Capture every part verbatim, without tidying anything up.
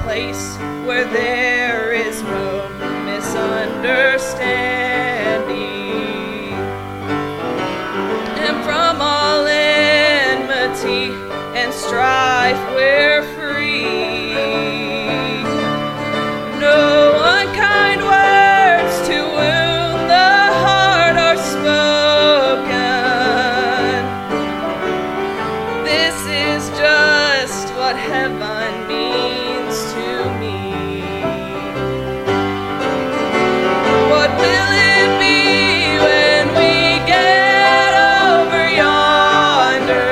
place where there is no misunderstanding, and from all enmity and strife we're free. No unkind words to wound the heart are spoken. This is just what heaven means to me. What will it be when we get over yonder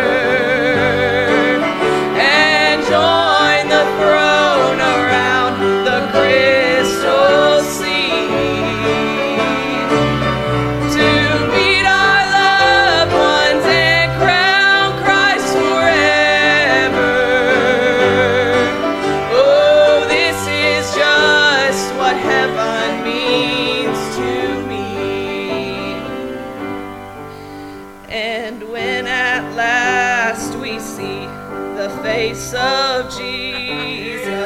and join the throne around the crystal sea, to meet our loved ones and crown Christ forever? Oh, this is just what heaven means to me. And when at last we see the face of Jesus,